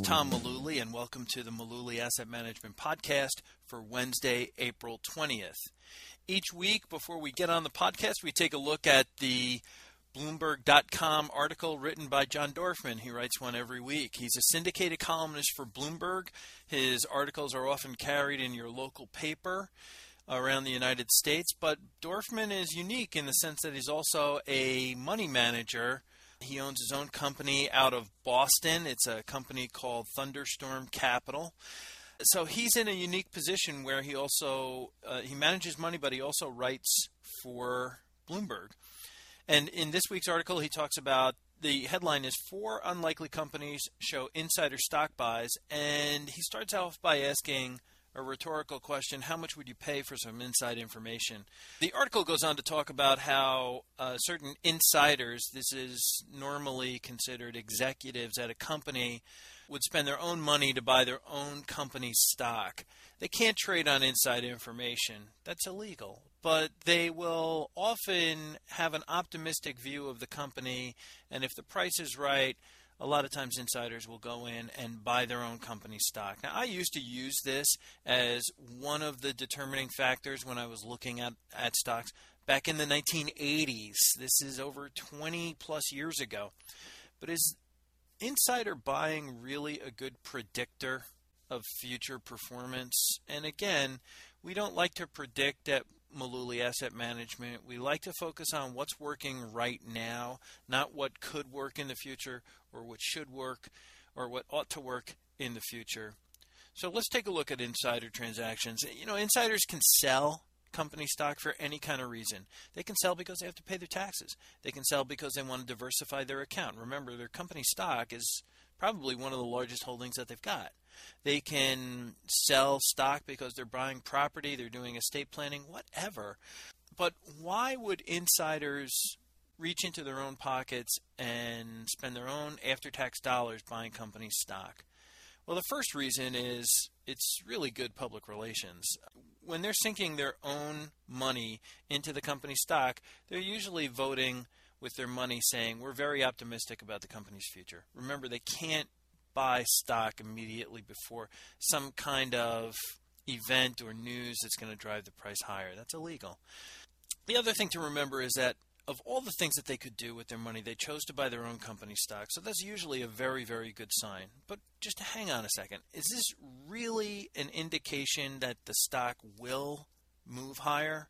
Tom Mullooly, and welcome to the Mullooly Asset Management Podcast for Wednesday, April 20th. Each week, before we get on the podcast, we take a look at the Bloomberg.com article written by John Dorfman. He writes one every week. He's a syndicated columnist for Bloomberg. His articles are often carried in your local paper around the United States, but Dorfman is unique in the sense that he's also a money manager. He owns his own company out of Boston. It's a company called Thunderstorm Capital. So he's in a unique position where he also he manages money, but he also writes for Bloomberg. And in this week's article, he talks about, the headline is 4 unlikely companies show insider stock buys, and he starts off by asking a rhetorical question: how much would you pay for some inside information? The article goes on to talk about how certain insiders, this is normally considered executives at a company, would spend their own money to buy their own company's stock. They can't trade on inside information. That's illegal. But they will often have an optimistic view of the company, and if the price is right, a lot of times insiders will go in and buy their own company stock. Now, I used to use this as one of the determining factors when I was looking at stocks back in the 1980s. This is over 20 plus years ago. But is insider buying really a good predictor of future performance? And again, we don't like to predict at Mullooly Asset Management. We like to focus on what's working right now, not what could work in the future or what should work or what ought to work in the future. So let's take a look at insider transactions. You know, insiders can sell company stock for any kind of reason. They can sell because they have to pay their taxes. They can sell because they want to diversify their account. Remember, their company stock is probably one of the largest holdings that they've got. They can sell stock because they're buying property, they're doing estate planning, whatever. But why would insiders reach into their own pockets and spend their own after-tax dollars buying company stock? Well, the first reason is it's really good public relations. When they're sinking their own money into the company stock, they're usually voting with their money saying, we're very optimistic about the company's future. Remember, they can't buy stock immediately before some kind of event or news that's going to drive the price higher. That's illegal. The other thing to remember is that of all the things that they could do with their money, they chose to buy their own company stock. So that's usually a very, very good sign. But just hang on a second. Is this really an indication that the stock will move higher?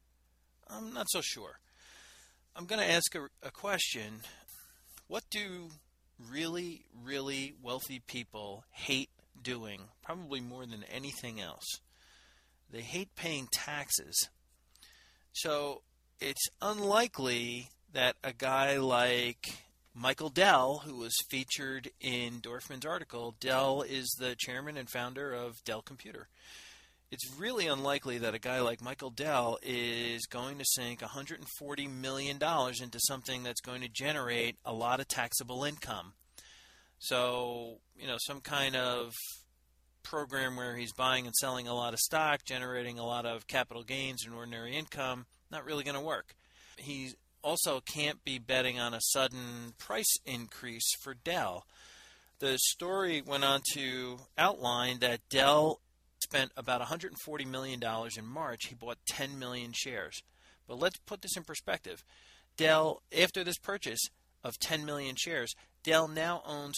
I'm not so sure. I'm going to ask a question. What do really, really wealthy people hate doing, probably more than anything else? They hate paying taxes. So it's unlikely that a guy like Michael Dell, who was featured in Dorfman's article, Dell is the chairman and founder of Dell Computer. It's really unlikely that a guy like Michael Dell is going to sink $140 million into something that's going to generate a lot of taxable income. So, you know, some kind of program where he's buying and selling a lot of stock, generating a lot of capital gains and ordinary income, not really going to work. He also can't be betting on a sudden price increase for Dell. The story went on to outline that Dell spent about $140 million in March. He bought 10 million shares. But let's put this in perspective. Dell, after this purchase of 10 million shares, Dell now owns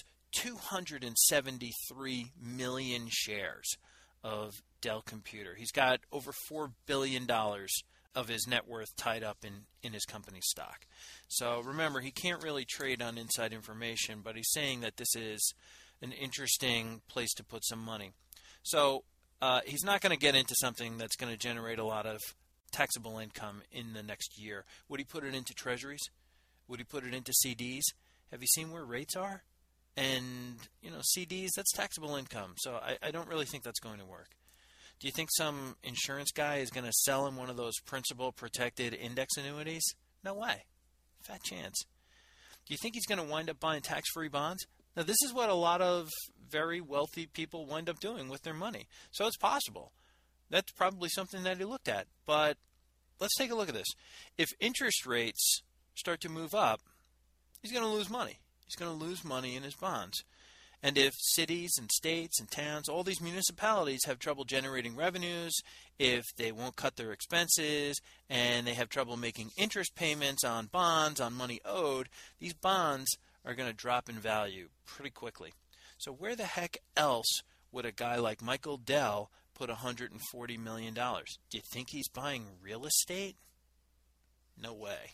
273 million shares of Dell Computer. He's got over $4 billion of his net worth tied up in his company's stock. So remember, he can't really trade on inside information, but he's saying that this is an interesting place to put some money. So he's not going to get into something that's going to generate a lot of taxable income in the next year. Would he put it into treasuries? Would he put it into CDs? Have you seen where rates are? And, you know, CDs, that's taxable income. So I don't really think that's going to work. Do you think some insurance guy is going to sell him one of those principal protected index annuities? No way. Fat chance. Do you think he's going to wind up buying tax-free bonds? Now, this is what a lot of very wealthy people wind up doing with their money. So it's possible. That's probably something that he looked at. But let's take a look at this. If interest rates start to move up, he's going to lose money. He's going to lose money in his bonds. And if cities and states and towns, all these municipalities have trouble generating revenues, if they won't cut their expenses, and they have trouble making interest payments on bonds, on money owed, these bonds are going to drop in value pretty quickly. So where the heck else would a guy like Michael Dell put $140 million? Do you think he's buying real estate? No way.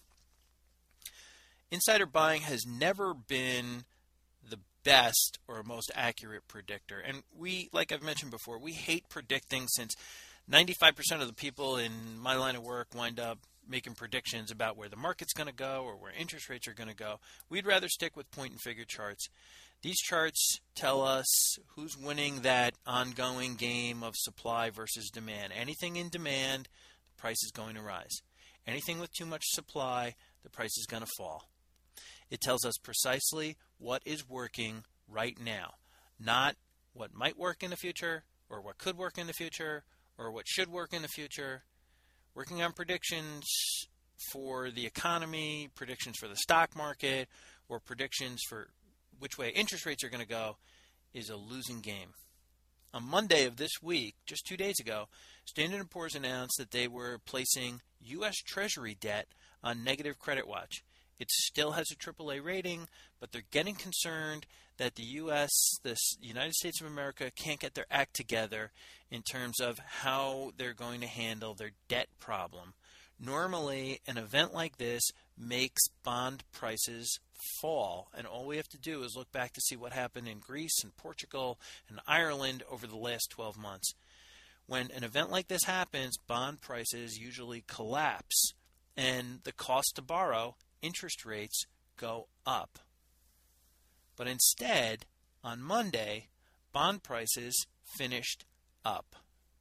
Insider buying has never been the best or most accurate predictor. And we, like I've mentioned before, we hate predicting since 95% of the people in my line of work wind up making predictions about where the market's going to go or where interest rates are going to go. We'd rather stick with point and figure charts. These charts tell us who's winning that ongoing game of supply versus demand. Anything in demand, the price is going to rise. Anything with too much supply, the price is going to fall. It tells us precisely what is working right now, not what might work in the future or what could work in the future or what should work in the future. Working on predictions for the economy, predictions for the stock market, or predictions for which way interest rates are going to go is a losing game. On Monday of this week, just 2 days ago, Standard & Poor's announced that they were placing U.S. Treasury debt on negative credit watch. It still has a AAA rating, but they're getting concerned that the United States of America, can't get their act together in terms of how they're going to handle their debt problem. Normally, an event like this makes bond prices fall, and all we have to do is look back to see what happened in Greece and Portugal and Ireland over the last 12 months. When an event like this happens, bond prices usually collapse, and the cost to borrow, interest rates, go up. But instead, on Monday, bond prices finished up.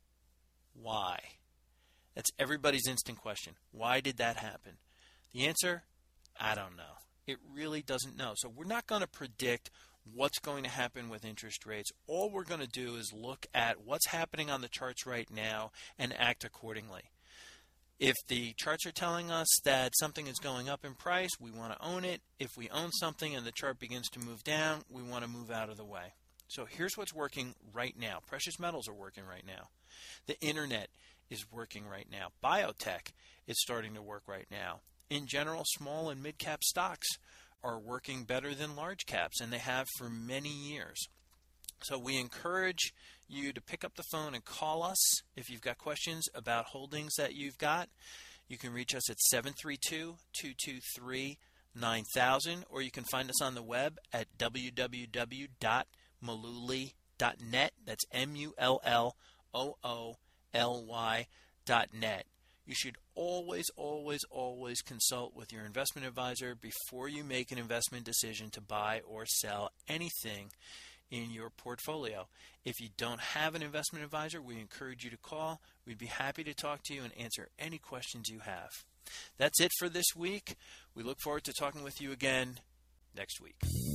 Why? That's everybody's instant question. Why did that happen? The answer? I don't know. It really doesn't know. So we're not going to predict what's going to happen with interest rates. All we're going to do is look at what's happening on the charts right now and act accordingly. If the charts are telling us that something is going up in price, we want to own it. If we own something and the chart begins to move down, we want to move out of the way. So here's what's working right now. Precious metals are working right now. The internet is working right now. Biotech is starting to work right now. In general, small and mid-cap stocks are working better than large caps, and they have for many years. So we encourage you to pick up the phone and call us if you've got questions about holdings that you've got. You can reach us at 732-223-9000, or you can find us on the web at www.mullooly.net. That's MULLOOLY.net. You should always consult with your investment advisor before you make an investment decision to buy or sell anything in your portfolio. If you don't have an investment advisor, we encourage you to call. We'd be happy to talk to you and answer any questions you have. That's it for this week. We look forward to talking with you again next week.